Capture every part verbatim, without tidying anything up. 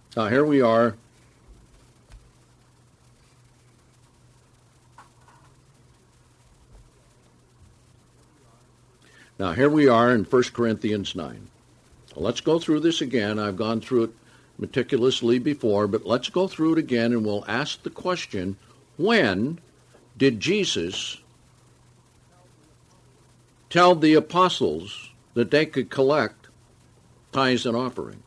Now here we are. Now here we are in First Corinthians nine. Let's go through this again. I've gone through it meticulously before, but let's go through it again and we'll ask the question, when did Jesus tell the apostles that they could collect tithes and offerings?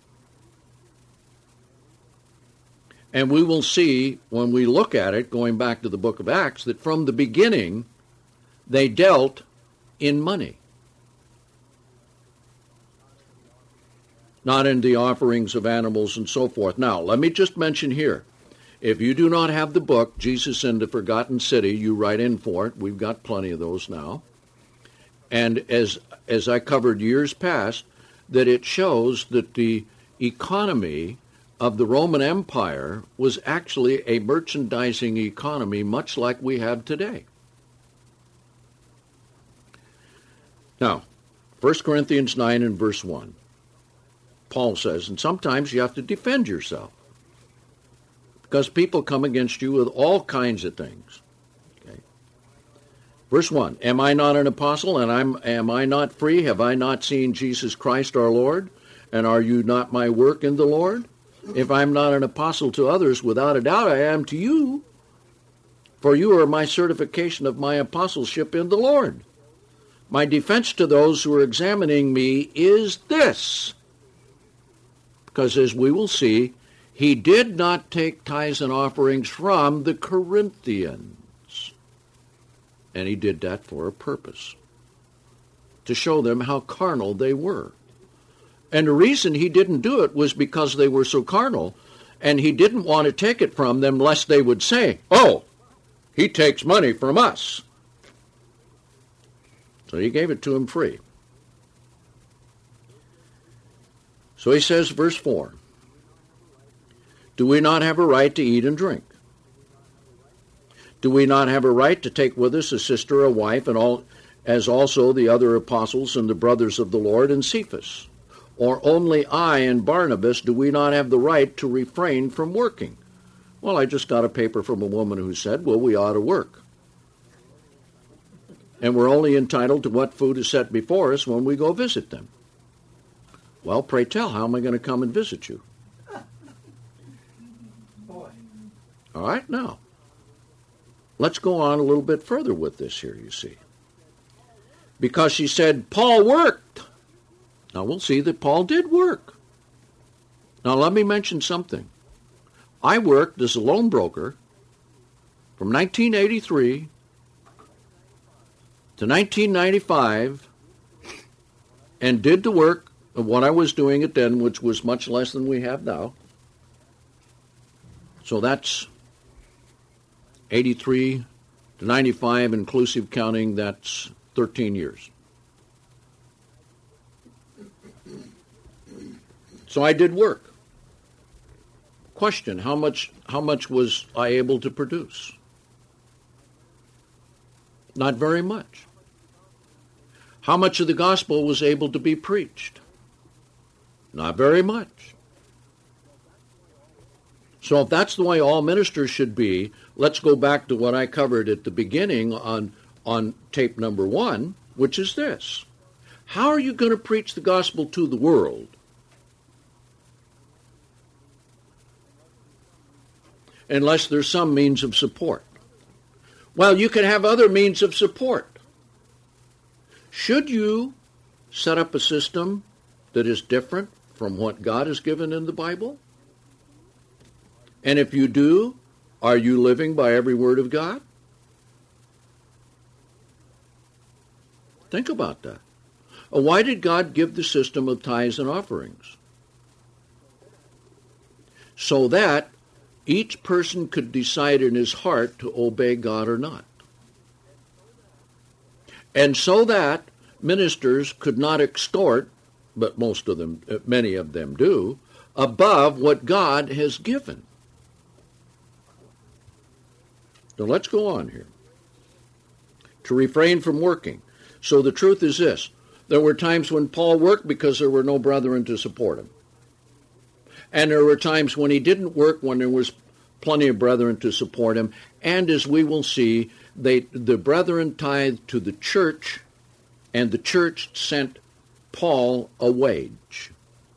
And we will see when we look at it, going back to the book of Acts, that from the beginning they dealt in money, not in the offerings of animals and so forth. Now, let me just mention here, if you do not have the book, Jesus in the Forgotten City, you write in for it. We've got plenty of those now. And as as I covered years past, that it shows that the economy of the Roman Empire was actually a merchandising economy, much like we have today. Now, First Corinthians nine and verse one, Paul says, and sometimes you have to defend yourself because people come against you with all kinds of things. Okay. Verse one, am I not an apostle, and I'm, am I not free? Have I not seen Jesus Christ our Lord? And are you not my work in the Lord? If I'm not an apostle to others, without a doubt I am to you, for you are my certification of my apostleship in the Lord. My defense to those who are examining me is this, because as we will see, he did not take tithes and offerings from the Corinthians, and he did that for a purpose, to show them how carnal they were. And the reason he didn't do it was because they were so carnal, and he didn't want to take it from them lest they would say, oh, he takes money from us. So he gave it to him free. So he says, verse four, do we not have a right to eat and drink? Do we not have a right to take with us a sister, a wife, and all, as also the other apostles and the brothers of the Lord and Cephas? Or only I and Barnabas, do we not have the right to refrain from working? Well, I just got a paper from a woman who said, well, we ought to work. And we're only entitled to what food is set before us when we go visit them. Well, pray tell, how am I going to come and visit you? Boy. All right, now, let's go on a little bit further with this here, you see. Because she said, Paul worked. Now, we'll see that Paul did work. Now, let me mention something. I worked as a loan broker from nineteen eighty-three to nineteen ninety-five and did the work of what I was doing it then, which was much less than we have now. So that's eighty-three to ninety-five, inclusive counting, that's thirteen years. So I did work. Question, how much how much was I able to produce? Not very much. How much of the gospel was able to be preached? Not very much. So if that's the way all ministers should be, let's go back to what I covered at the beginning on, on tape number one, which is this. How are you going to preach the gospel to the world unless there's some means of support? Well, you can have other means of support. Should you set up a system that is different from what God has given in the Bible? And if you do, are you living by every word of God? Think about that. Why did God give the system of tithes and offerings? So that each person could decide in his heart to obey God or not. And so that ministers could not extort, but most of them, many of them do, above what God has given. Now let's go on here. To refrain from working. So the truth is this. There were times when Paul worked because there were no brethren to support him. And there were times when he didn't work, when there was plenty of brethren to support him. And as we will see, they, the brethren tithed to the church, and the church sent Paul a wage.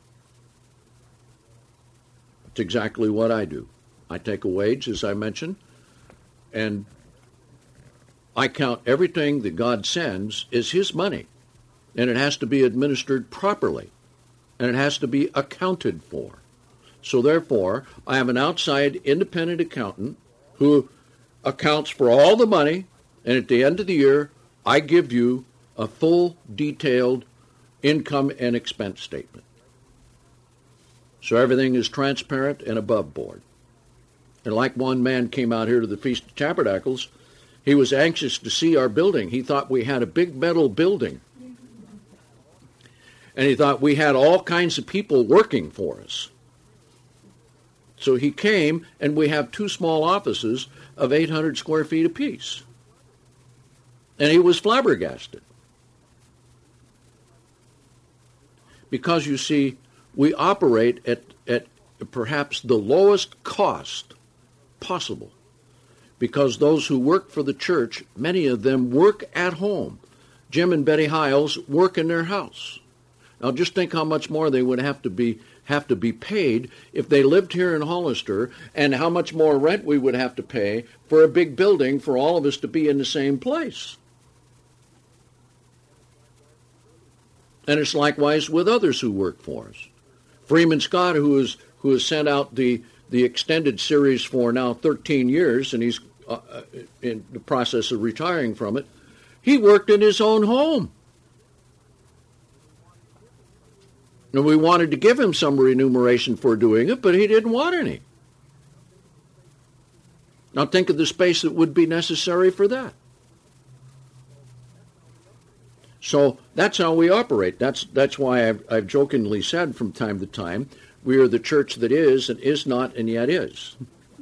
It's exactly what I do. I take a wage, as I mentioned, and I count everything that God sends as his money, and it has to be administered properly, and it has to be accounted for. So therefore, I have an outside independent accountant who accounts for all the money, and at the end of the year, I give you a full, detailed income and expense statement. So everything is transparent and above board. And like one man came out here to the Feast of Tabernacles, he was anxious to see our building. He thought we had a big metal building. And he thought we had all kinds of people working for us. So he came, and we have two small offices of eight hundred square feet apiece. And he was flabbergasted. Because, you see, we operate at, at perhaps the lowest cost possible. Because those who work for the church, many of them work at home. Jim and Betty Hiles work in their house. Now just think how much more they would have to be have to be paid if they lived here in Hollister, and how much more rent we would have to pay for a big building for all of us to be in the same place. And it's likewise with others who work for us. Freeman Scott, who is who has sent out the the extended series for now thirteen years, and he's uh, in the process of retiring from it, he worked in his own home. And we wanted to give him some remuneration for doing it, but he didn't want any. Now think of the space that would be necessary for that. So that's how we operate. That's that's why I've, I've jokingly said from time to time, we are the church that is and is not and yet is.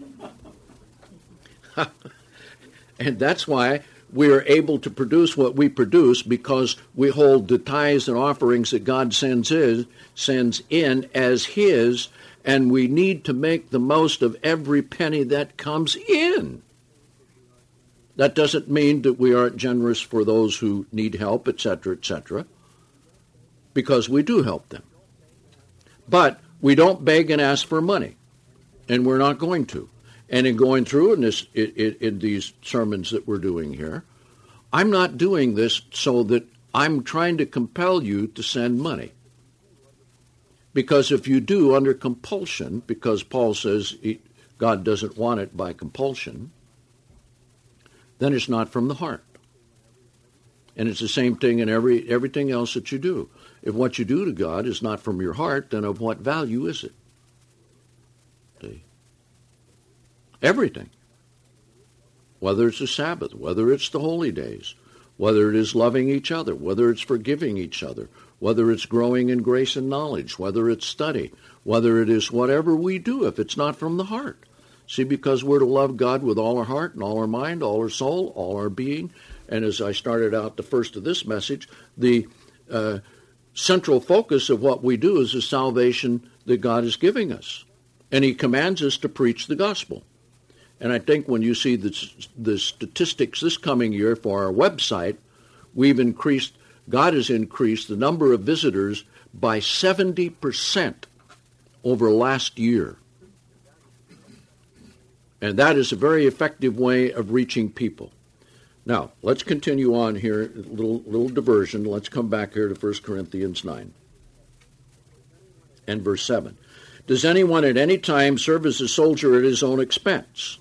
And that's why we are able to produce what we produce, because we hold the tithes and offerings that God sends in, sends in as his, and we need to make the most of every penny that comes in. That doesn't mean that we aren't generous for those who need help, et cetera, et cetera, because we do help them. But we don't beg and ask for money, and we're not going to. And in going through in, this, in, in these sermons that we're doing here, I'm not doing this so that I'm trying to compel you to send money. Because if you do under compulsion, because Paul says he, God doesn't want it by compulsion, then it's not from the heart. And it's the same thing in every everything else that you do. If what you do to God is not from your heart, then of what value is it? See? Everything. Whether it's the Sabbath, whether it's the holy days, whether it is loving each other, whether it's forgiving each other, whether it's growing in grace and knowledge, whether it's study, whether it is whatever we do, if it's not from the heart. See, because we're to love God with all our heart and all our mind, all our soul, all our being. And as I started out the first of this message, the uh, central focus of what we do is the salvation that God is giving us. And he commands us to preach the gospel. And I think when you see the, the statistics this coming year for our website, we've increased, God has increased the number of visitors by seventy percent over last year. And that is a very effective way of reaching people. Now, let's continue on here, a little, little diversion. Let's come back here to First Corinthians nine and verse seven. Does anyone at any time serve as a soldier at his own expense?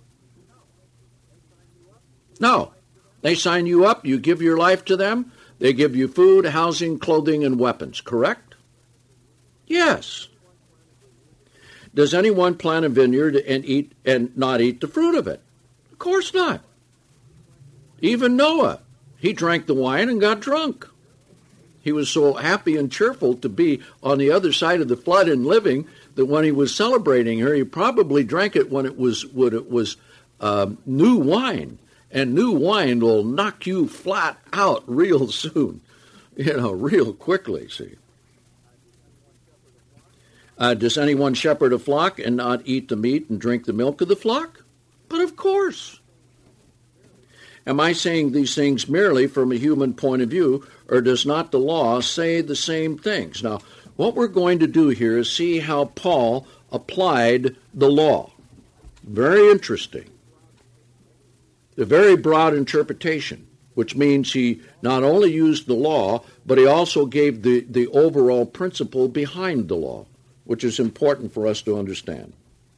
No. They sign you up, you give your life to them, they give you food, housing, clothing, and weapons, correct? Yes. Does anyone plant a vineyard and eat and not eat the fruit of it? Of course not. Even Noah, he drank the wine and got drunk. He was so happy and cheerful to be on the other side of the flood and living that when he was celebrating her, he probably drank it when it was when it was uh, new wine. And new wine will knock you flat out real soon, you know, real quickly, see. Uh, does anyone shepherd a flock and not eat the meat and drink the milk of the flock? But of course. Am I saying these things merely from a human point of view, or does not the law say the same things? Now, what we're going to do here is see how Paul applied the law. Very interesting. A very broad interpretation, which means he not only used the law, but he also gave the, the overall principle behind the law, which is important for us to understand.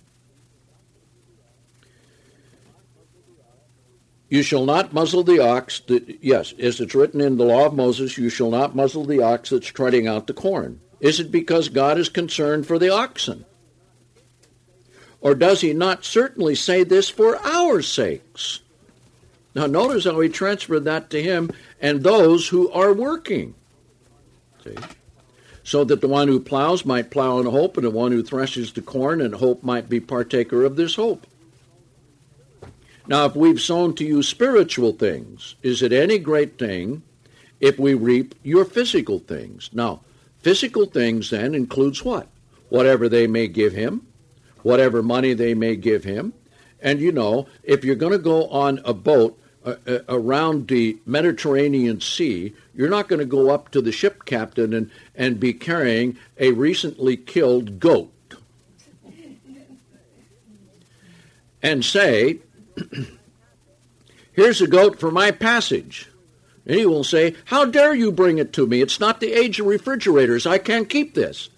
You shall not muzzle the ox, that, yes, as it's written in the law of Moses, you shall not muzzle the ox that's treading out the corn. Is it because God is concerned for the oxen? Or does he not certainly say this for our sakes? Now notice how he transferred that to him and those who are working. See? So that the one who plows might plow in hope, and the one who threshes the corn in hope might be partaker of this hope. Now, if we've sown to you spiritual things, is it any great thing if we reap your physical things? Now, physical things then includes what? Whatever they may give him, whatever money they may give him. And you know, if you're going to go on a boat uh, uh, around the Mediterranean Sea, you're not going to go up to the ship captain and, and be carrying a recently killed goat and say, here's a goat for my passage. And he will say, how dare you bring it to me? It's not the age of refrigerators. I can't keep this.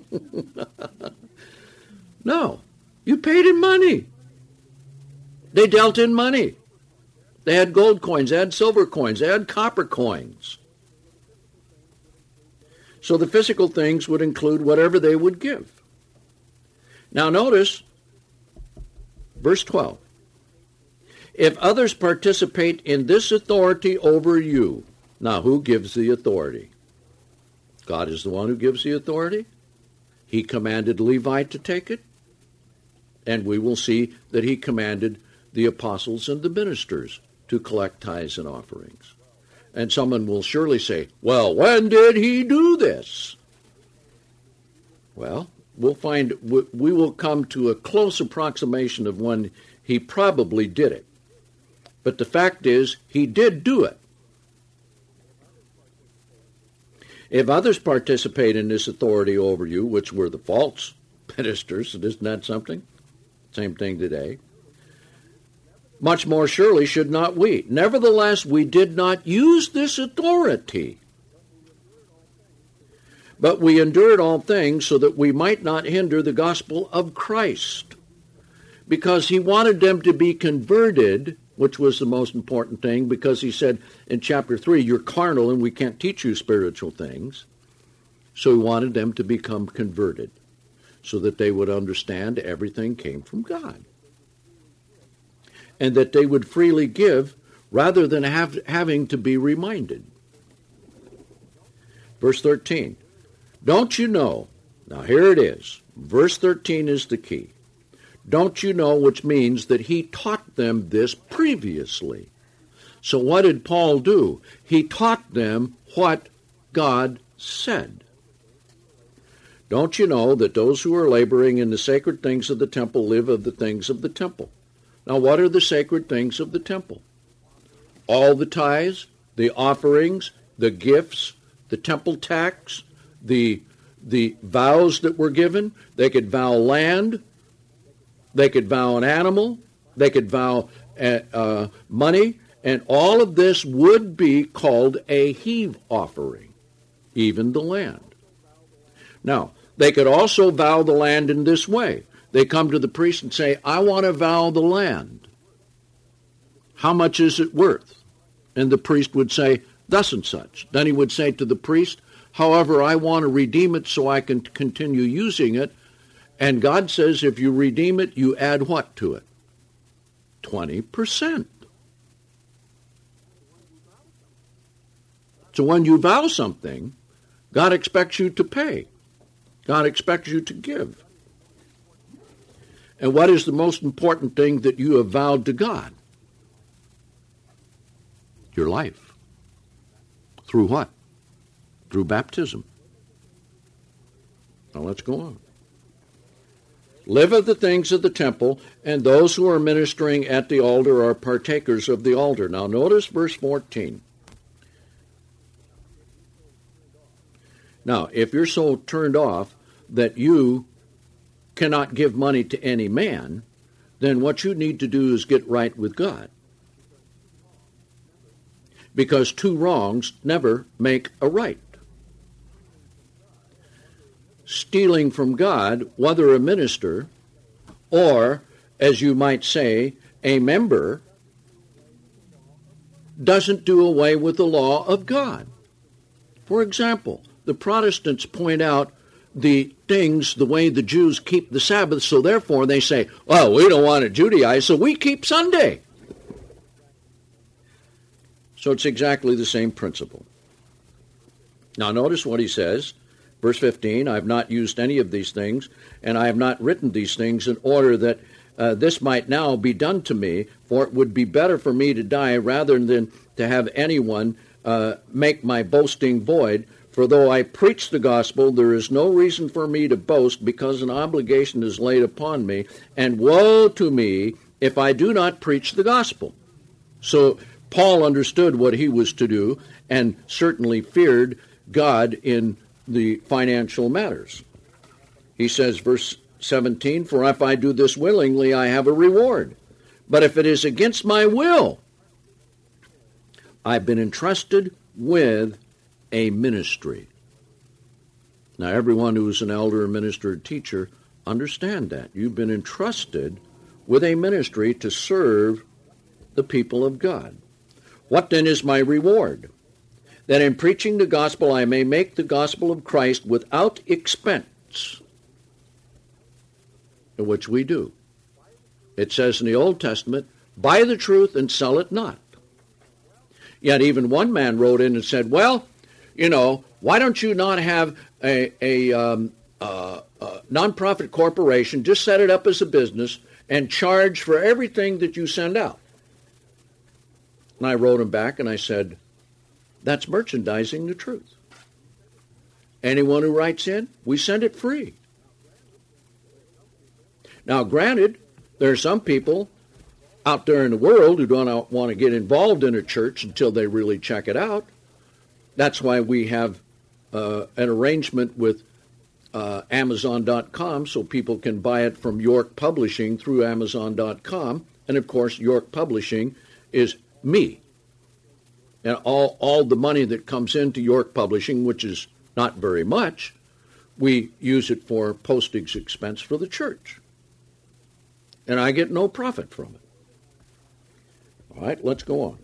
No, you paid in money. They dealt in money. They had gold coins, they had silver coins, they had copper coins. So the physical things would include whatever they would give. Now notice, verse twelve. If others participate in this authority over you, now who gives the authority? God is the one who gives the authority. He commanded Levi to take it. And we will see that he commanded the apostles and the ministers to collect tithes and offerings. And someone will surely say, well, when did he do this? Well, we'll find, we will come to a close approximation of when he probably did it. But the fact is, he did do it. If others participate in this authority over you, which were the false ministers, isn't that something? Same thing today. Much more surely should not we. Nevertheless, we did not use this authority, but we endured all things so that we might not hinder the gospel of Christ, because he wanted them to be converted, which was the most important thing, because he said in chapter three, you're carnal and we can't teach you spiritual things. So he wanted them to become converted so that they would understand everything came from God. And that they would freely give rather than have, having to be reminded. Verse thirteen. Don't you know? Now here it is. Verse thirteen is the key. Don't you know, which means that he taught them this previously. So what did Paul do? He taught them what God said. Don't you know that those who are laboring in the sacred things of the temple live of the things of the temple? Now, what are the sacred things of the temple? All the tithes, the offerings, the gifts, the temple tax, the, the vows that were given. They could vow land. They could vow an animal. They could vow uh, uh, money. And all of this would be called a heave offering, even the land. Now, they could also vow the land in this way. They come to the priest and say, I want to vow the land. How much is it worth? And the priest would say, thus and such. Then he would say to the priest, however, I want to redeem it so I can continue using it. And God says if you redeem it, you add what to it? twenty percent. So when you vow something, God expects you to pay. God expects you to give. And what is the most important thing that you have vowed to God? Your life. Through what? Through baptism. Now let's go on. live of the things of the temple, and those who are ministering at the altar are partakers of the altar. Now notice verse fourteen. Now, if you're so turned off that you cannot give money to any man, then what you need to do is get right with God. Because two wrongs never make a right. Stealing from God, whether a minister or, as you might say, a member, doesn't do away with the law of God. For example, the Protestants point out the things, the way the Jews keep the Sabbath, so therefore they say, well, we don't want to Judaize, so we keep Sunday. So it's exactly the same principle. Now notice what he says, verse fifteen, I have not used any of these things, and I have not written these things in order that uh, this might now be done to me, for it would be better for me to die rather than to have anyone uh, make my boasting void. For though I preach the gospel, there is no reason for me to boast, because an obligation is laid upon me, and woe to me if I do not preach the gospel. So Paul understood what he was to do, and certainly feared God in the financial matters. He says, verse seventeen, for if I do this willingly, I have a reward. But if it is against my will, I've been entrusted with a ministry. Now, everyone who is an elder, minister, or teacher, understand that. You've been entrusted with a ministry to serve the people of God. What then is my reward? That in preaching the gospel I may make the gospel of Christ without expense, which we do. It says in the Old Testament, buy the truth and sell it not. Yet even one man wrote in and said, well, you know, why don't you not have a, a um, uh, uh, nonprofit corporation, just set it up as a business and charge for everything that you send out? And I wrote him back and I said, that's merchandising the truth. Anyone who writes in, we send it free. Now, granted, there are some people out there in the world who don't want to get involved in a church until they really check it out. That's why we have uh, an arrangement with uh, Amazon dot com so people can buy it from York Publishing through Amazon dot com. And, of course, York Publishing is me. And all, all the money that comes into York Publishing, which is not very much, we use it for postage expense for the church. And I get no profit from it. All right, let's go on.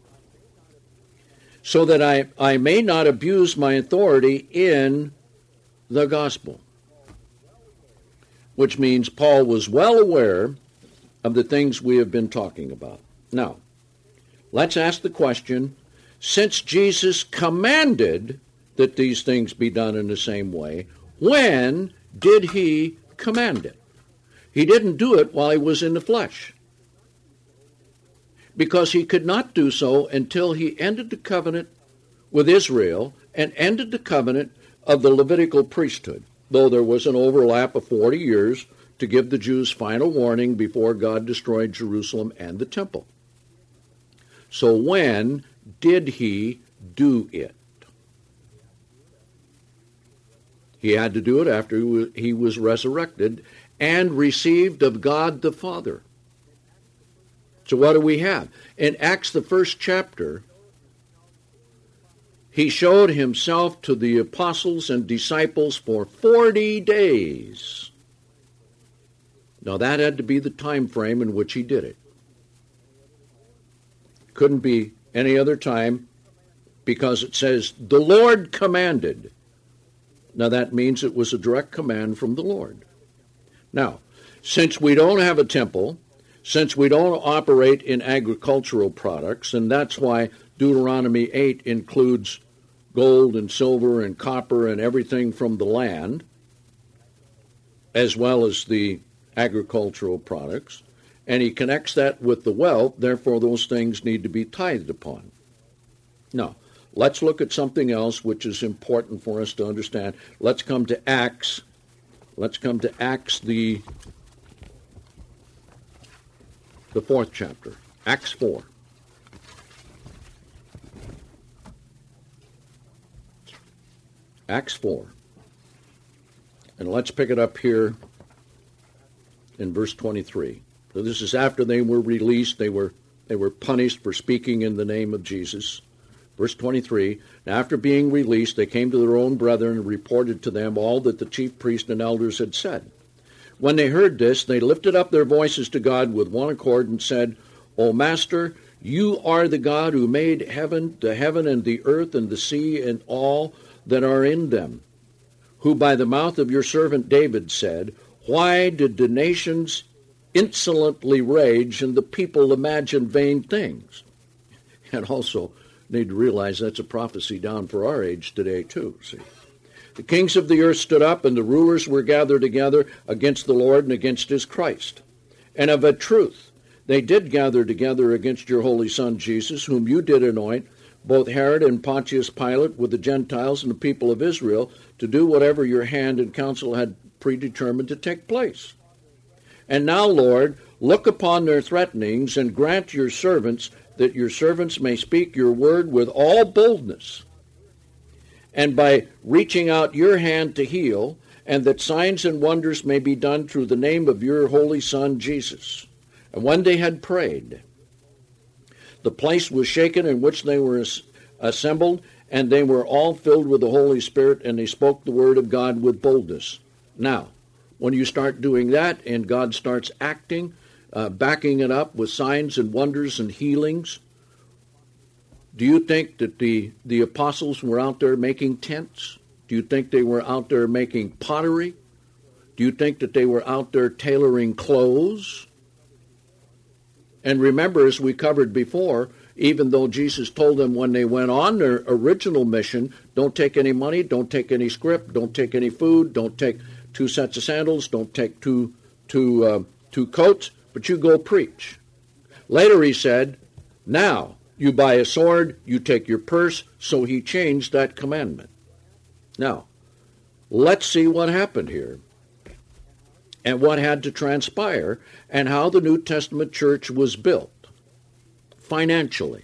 So that I, I may not abuse my authority in the gospel. Which means Paul was well aware of the things we have been talking about. Now, let's ask the question, since Jesus commanded that these things be done in the same way, when did he command it? He didn't do it while he was in the flesh, because he could not do so until he ended the covenant with Israel and ended the covenant of the Levitical priesthood, though there was an overlap of forty years to give the Jews final warning before God destroyed Jerusalem and the temple. So when did he do it? He had to do it after he was resurrected and received of God the Father. So what do we have? In Acts, the first chapter, he showed himself to the apostles and disciples for forty days. Now that had to be the time frame in which he did it. Couldn't be any other time, because it says, the Lord commanded. Now that means it was a direct command from the Lord. Now, since we don't have a temple, since we don't operate in agricultural products, and that's why Deuteronomy eight includes gold and silver and copper and everything from the land, as well as the agricultural products, and he connects that with the wealth, therefore those things need to be tithed upon. Now, let's look at something else which is important for us to understand. Let's come to Acts. Let's come to Acts, the the fourth chapter, Acts four. Acts four. And let's pick it up here in verse twenty-three. So this is after they were released. They were they were punished for speaking in the name of Jesus. Verse twenty-three, after being released, they came to their own brethren and reported to them all that the chief priests and elders had said. When they heard this, they lifted up their voices to God with one accord and said, O Master, you are the God who made heaven, the heaven and the earth and the sea and all that are in them, who by the mouth of your servant David said, why did the nations insolently rage and the people imagine vain things? And also need to realize that's a prophecy down for our age today too, see. The kings of the earth stood up, and the rulers were gathered together against the Lord and against his Christ. And of a truth, they did gather together against your holy Son Jesus, whom you did anoint, both Herod and Pontius Pilate, with the Gentiles and the people of Israel, to do whatever your hand and counsel had predetermined to take place. And now, Lord, look upon their threatenings, and grant your servants that your servants may speak your word with all boldness, and by reaching out your hand to heal, and that signs and wonders may be done through the name of your holy Son, Jesus. And when they had prayed, the place was shaken in which they were assembled, and they were all filled with the Holy Spirit, and they spoke the word of God with boldness. Now, when you start doing that, and God starts acting, uh, backing it up with signs and wonders and healings, do you think that the, the apostles were out there making tents? Do you think they were out there making pottery? Do you think that they were out there tailoring clothes? And remember, as we covered before, even though Jesus told them when they went on their original mission, don't take any money, don't take any script, don't take any food, don't take two sets of sandals, don't take two, two, uh, two coats, but you go preach. Later he said, now, you buy a sword, you take your purse, so he changed that commandment. Now, let's see what happened here, and what had to transpire, and how the New Testament church was built financially.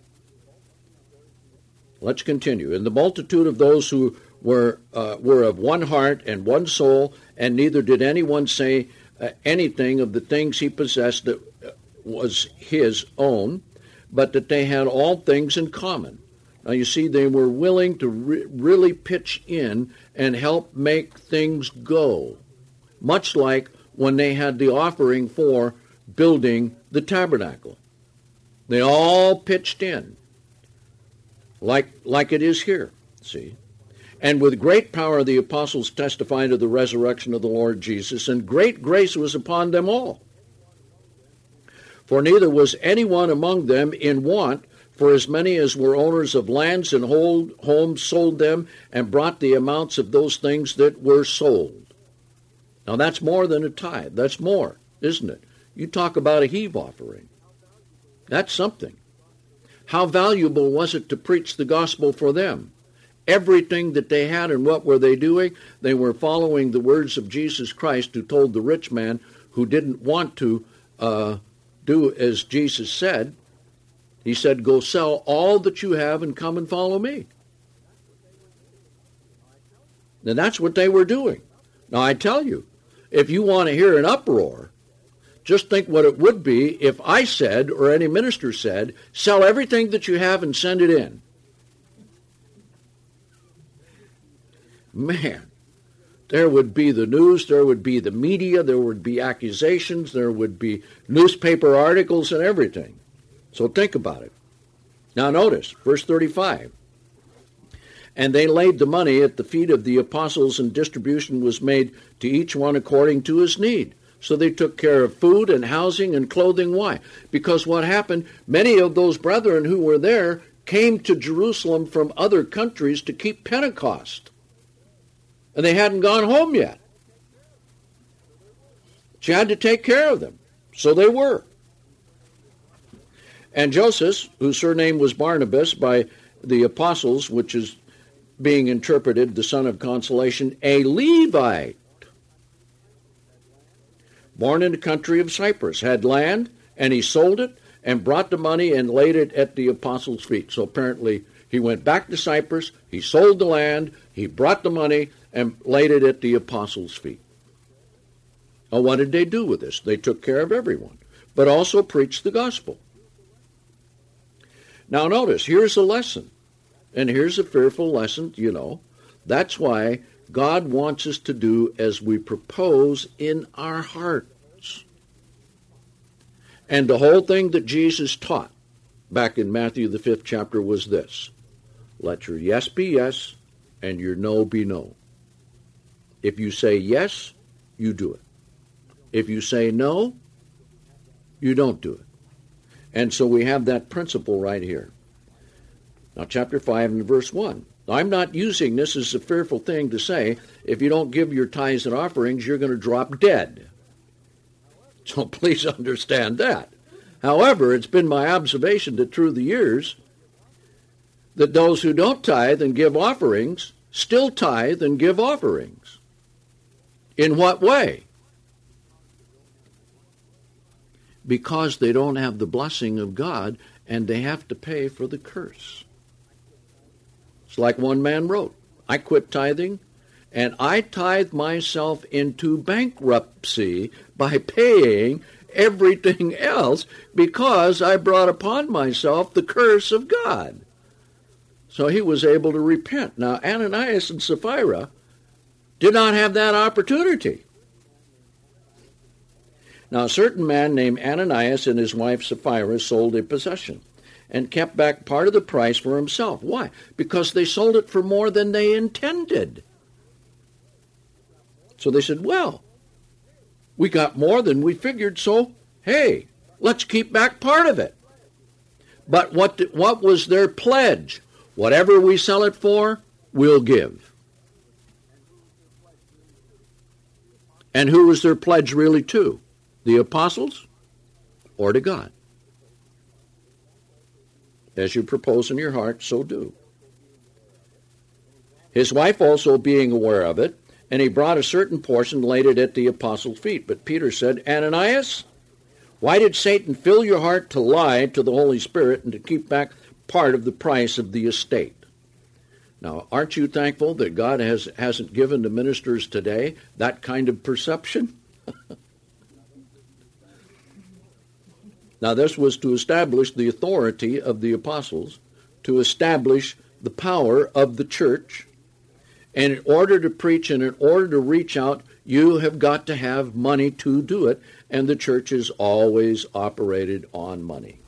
Let's continue. And the multitude of those who were uh, were of one heart and one soul, and neither did anyone say uh, anything of the things he possessed that was his own, but that they had all things in common. Now you see, they were willing to re- really pitch in and help make things go, much like when they had the offering for building the tabernacle. They all pitched in, like, like it is here, see. And with great power the apostles testified of the resurrection of the Lord Jesus, and great grace was upon them all. For neither was anyone among them in want, for as many as were owners of lands and hold, homes sold them, and brought the amounts of those things that were sold. Now that's more than a tithe. That's more, isn't it? You talk about a heave offering. That's something. How valuable was it to preach the gospel for them? Everything that they had, and what were they doing? They were following the words of Jesus Christ, who told the rich man who didn't want to uh, do as Jesus said. He said, go sell all that you have and come and follow me. And that's what they were doing. Now I tell you, if you want to hear an uproar, just think what it would be if I said, or any minister said, sell everything that you have and send it in. Man, there would be the news, there would be the media, there would be accusations, there would be newspaper articles and everything. So think about it. Now notice, verse thirty-five. And they laid the money at the feet of the apostles, and distribution was made to each one according to his need. So they took care of food and housing and clothing. Why? Because what happened, many of those brethren who were there came to Jerusalem from other countries to keep Pentecost. And they hadn't gone home yet. She had to take care of them. So they were. And Joseph, whose surname was Barnabas by the apostles, which is being interpreted the son of consolation, a Levite, born in the country of Cyprus, had land And he sold it and brought the money and laid it at the apostles' feet. So apparently he went back to Cyprus, he sold the land, he brought the money and laid it at the apostles' feet. Now what did they do with this? They took care of everyone, but also preached the gospel. Now notice, here's a lesson. And here's a fearful lesson, you know. That's why God wants us to do as we propose in our hearts. And the whole thing that Jesus taught back in Matthew the fifth chapter was this. Let your yes be yes and your no be no. If you say yes, you do it. If you say no, you don't do it. And so we have that principle right here. Now, chapter five and verse one. Now, I'm not using this as a fearful thing to say, if you don't give your tithes and offerings, you're going to drop dead. So please understand that. However, it's been my observation that through the years, that those who don't tithe and give offerings still tithe and give offerings. In what way? Because they don't have the blessing of God and they have to pay for the curse. It's like one man wrote, I quit tithing and I tithe myself into bankruptcy by paying everything else because I brought upon myself the curse of God. So he was able to repent. Now, Ananias and Sapphira did not have that opportunity. Now, a certain man named Ananias and his wife Sapphira sold a possession and kept back part of the price for himself. Why? Because they sold it for more than they intended. So they said, well, we got more than we figured, so, hey, let's keep back part of it. But what, what was their pledge? Whatever we sell it for, we'll give. And who was their pledge really to? The apostles or to God? As you propose in your heart, so do. His wife also being aware of it, and he brought a certain portion, laid it at the apostles' feet. But Peter said, Ananias, why did Satan fill your heart to lie to the Holy Spirit and to keep back part of the price of the estate? Now, aren't you thankful that God has, hasn't given the ministers today that kind of perception? Now, this was to establish the authority of the apostles, to establish the power of the church. And in order to preach and in order to reach out, you have got to have money to do it. And the church has always operated on money.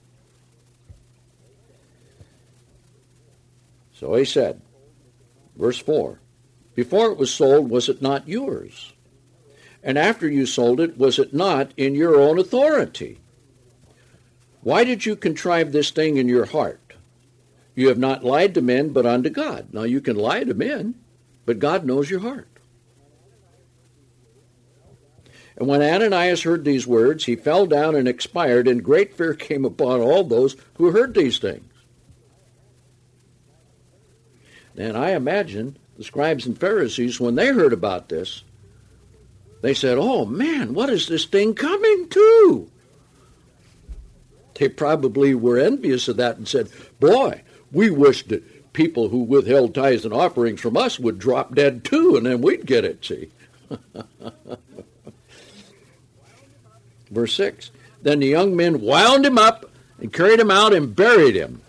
So he said, verse four, before it was sold, was it not yours? And after you sold it, was it not in your own authority? Why did you contrive this thing in your heart? You have not lied to men, but unto God. Now you can lie to men, but God knows your heart. And when Ananias heard these words, he fell down and expired, and great fear came upon all those who heard these things. And I imagine the scribes and Pharisees, when they heard about this, they said, oh man, what is this thing coming to? They probably were envious of that and said, boy, we wish that people who withheld tithes and offerings from us would drop dead too, and then we'd get it, see. Verse six, then the young men wound him up and carried him out and buried him.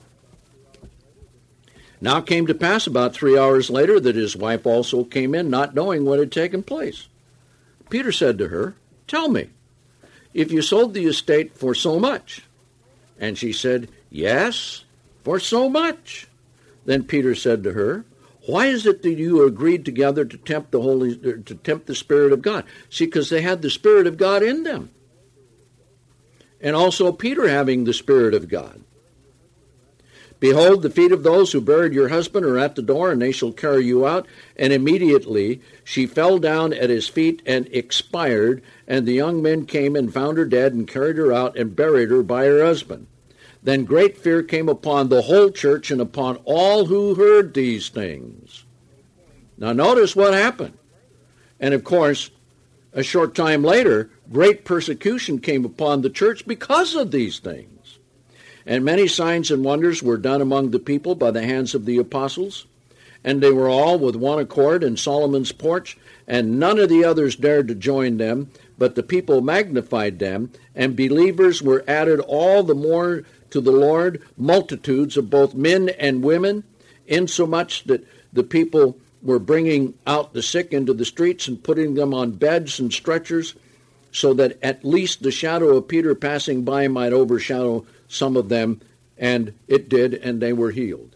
Now it came to pass about three hours later that his wife also came in, not knowing what had taken place. Peter said to her, tell me, if you sold the estate for so much? And she said, yes, for so much. Then Peter said to her, why is it that you agreed together to tempt the Holy, to tempt the Spirit of God? See, because they had the Spirit of God in them. And also Peter having the Spirit of God. Behold, the feet of those who buried your husband are at the door, and they shall carry you out. And immediately she fell down at his feet and expired. And the young men came and found her dead, and carried her out and buried her by her husband. Then great fear came upon the whole church and upon all who heard these things. Now notice what happened. And of course, a short time later, great persecution came upon the church because of these things. And many signs and wonders were done among the people by the hands of the apostles. And they were all with one accord in Solomon's porch, and none of the others dared to join them, but the people magnified them, and believers were added all the more to the Lord, multitudes of both men and women, insomuch that the people were bringing out the sick into the streets and putting them on beds and stretchers, so that at least the shadow of Peter passing by might overshadow some of them, and it did, and they were healed.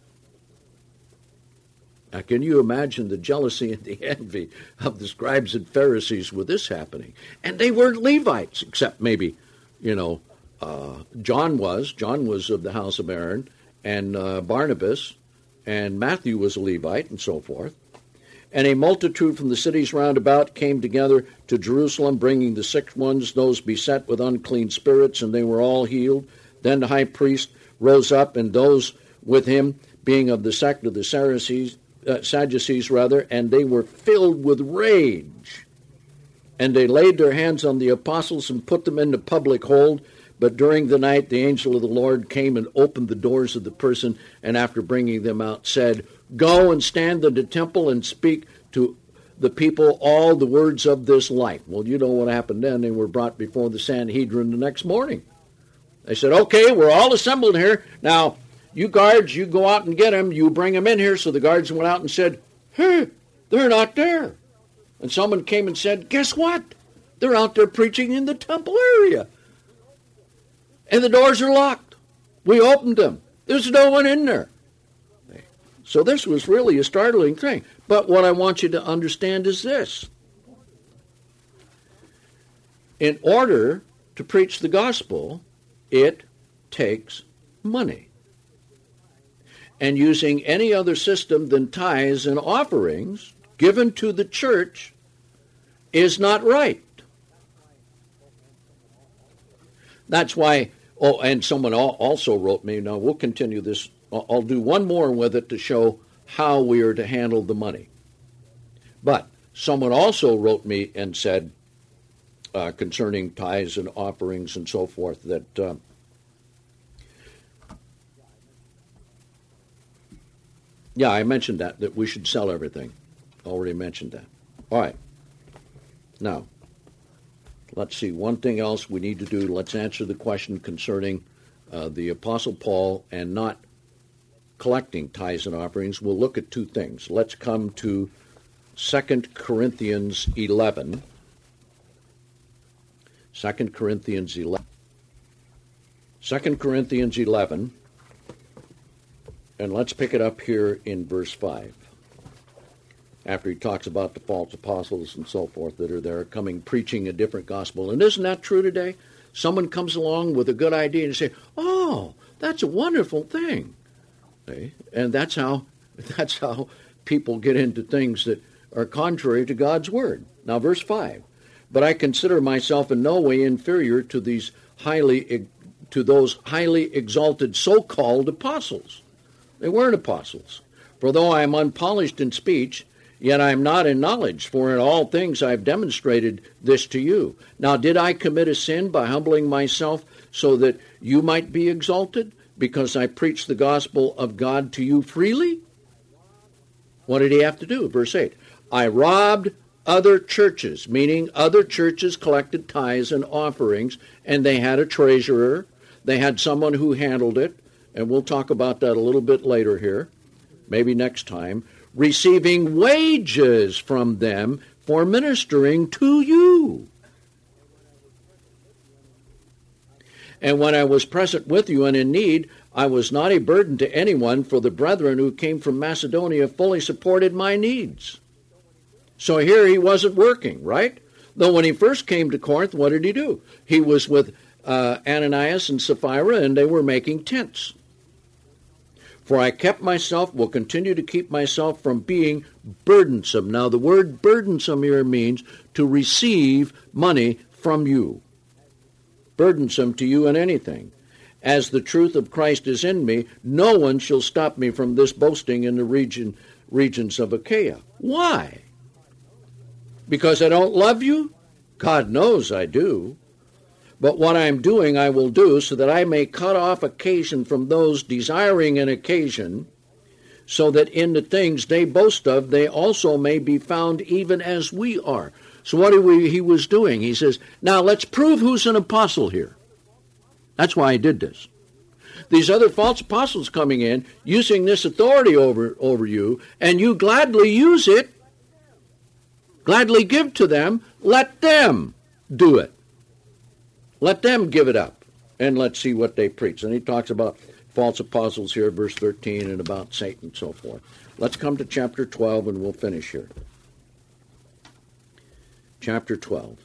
Now, can you imagine the jealousy and the envy of the scribes and Pharisees with this happening? And they weren't Levites, except maybe, you know, uh, John was. John was of the house of Aaron, and uh, Barnabas, and Matthew was a Levite, and so forth. And a multitude from the cities round about came together to Jerusalem, bringing the sick ones, those beset with unclean spirits, and they were all healed. Then the high priest rose up, and those with him, being of the sect of the Sadducees, Uh, Sadducees rather, and they were filled with rage. And they laid their hands on the apostles and put them into public hold. But during the night the angel of the Lord came and opened the doors of the prison, and after bringing them out said, "Go and stand in the temple and speak to the people all the words of this life." Well, you know what happened then. They were brought before the Sanhedrin the next morning. They said, "Okay, we're all assembled here. Now, you guards, you go out and get them. You bring them in here." So the guards went out and said, "Hey, they're not there." And someone came and said, "Guess what? They're out there preaching in the temple area. And the doors are locked. We opened them. There's no one in there." So this was really a startling thing. But what I want you to understand is this. In order to preach the gospel, it takes money. And using any other system than tithes and offerings given to the church is not right. That's why, oh, and someone also wrote me, now we'll continue this, I'll do one more with it to show how we are to handle the money. But someone also wrote me and said, uh, concerning tithes and offerings and so forth, that uh, Yeah, I mentioned that, that we should sell everything. Already mentioned that. All right. Now, let's see. One thing else we need to do, let's answer the question concerning uh, the Apostle Paul and not collecting tithes and offerings. We'll look at two things. Let's come to Second Corinthians eleven. Second Corinthians eleven. Second Corinthians eleven. And let's pick it up here in verse five, after he talks about the false apostles and so forth that are there coming preaching a different gospel. And isn't that true today? Someone comes along with a good idea and you say, "Oh, that's a wonderful thing." Okay? And that's how that's how people get into things that are contrary to God's word. Now, verse five, "But I consider myself in no way inferior to these highly to those highly exalted so-called apostles." They weren't apostles. "For though I am unpolished in speech, yet I am not in knowledge, for in all things I have demonstrated this to you. Now did I commit a sin by humbling myself so that you might be exalted, because I preached the gospel of God to you freely?" What did he have to do? Verse eight, "I robbed other churches," meaning other churches collected tithes and offerings, and they had a treasurer. They had someone who handled it. And we'll talk about that a little bit later here, maybe next time, "receiving wages from them for ministering to you. And when I was present with you and in need, I was not a burden to anyone, for the brethren who came from Macedonia fully supported my needs." So here he wasn't working, right? Though when he first came to Corinth, what did he do? He was with uh, Ananias and Sapphira, and they were making tents. "For I kept myself, will continue to keep myself from being burdensome." Now the word burdensome here means to receive money from you. Burdensome to you in anything. "As the truth of Christ is in me, no one shall stop me from this boasting in the region regions of Achaia." Why? Because I don't love you? God knows I do. But what I'm doing I will do so that I may cut off occasion from those desiring an occasion, so that in the things they boast of they also may be found even as we are. So what we, he was doing, he says, now let's prove who's an apostle here. That's why he did this. These other false apostles coming in, using this authority over, over you, and you gladly use it, gladly give to them, let them do it. Let them give it up, and let's see what they preach. And he talks about false apostles here, verse thirteen, and about Satan and so forth. Let's come to chapter twelve, and we'll finish here. Chapter twelve.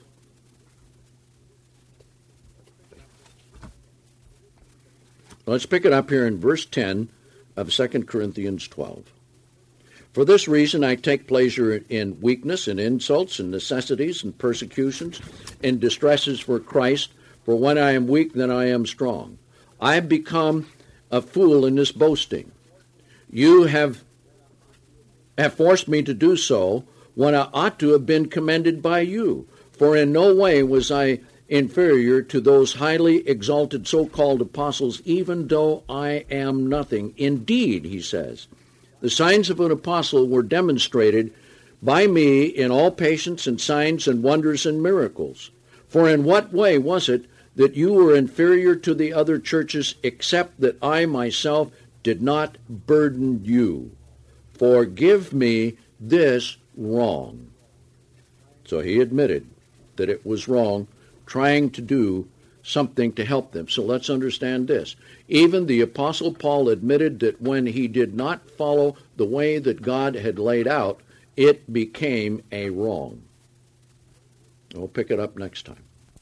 Let's pick it up here in verse ten of Second Corinthians twelve. For this reason I take pleasure in weakness, and insults, and necessities, and persecutions, and distresses for Christ. For when I am weak, then I am strong. I have become a fool in this boasting. You have, have forced me to do so when I ought to have been commended by you. For in no way was I inferior to those highly exalted so-called apostles, even though I am nothing. Indeed, he says, the signs of an apostle were demonstrated by me in all patience and signs and wonders and miracles. For in what way was it that you were inferior to the other churches, except that I myself did not burden you? Forgive me this wrong. So he admitted that it was wrong, trying to do something to help them. So let's understand this. Even the Apostle Paul admitted that when he did not follow the way that God had laid out, it became a wrong. We'll pick it up next time.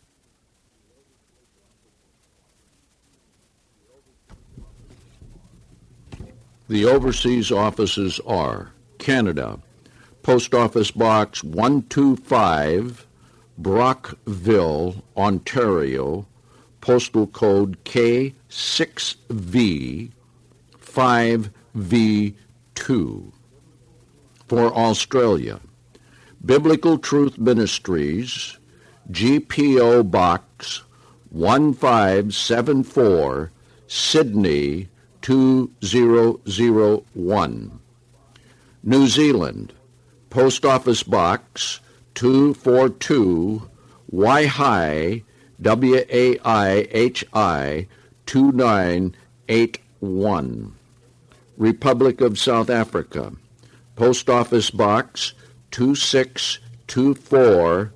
The overseas offices are Canada, Post Office Box one two five, Brockville, Ontario, postal code K six V five V two. For Australia, Biblical Truth Ministries, G P O Box one five seven four, Sydney two zero zero one. New Zealand, Post Office Box two forty-two, Waihi, W A I H I two nine eight one. Republic of South Africa, Post Office Box two six two four,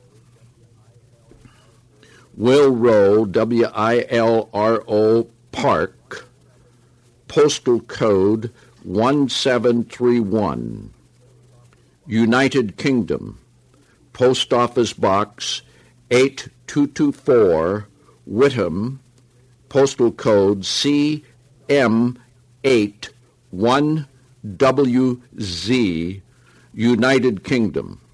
Wilro, W I L R O Park, postal code one seven three one. United Kingdom, Post Office Box eight two two four, Whitham, postal code C M eight one W Z, United Kingdom.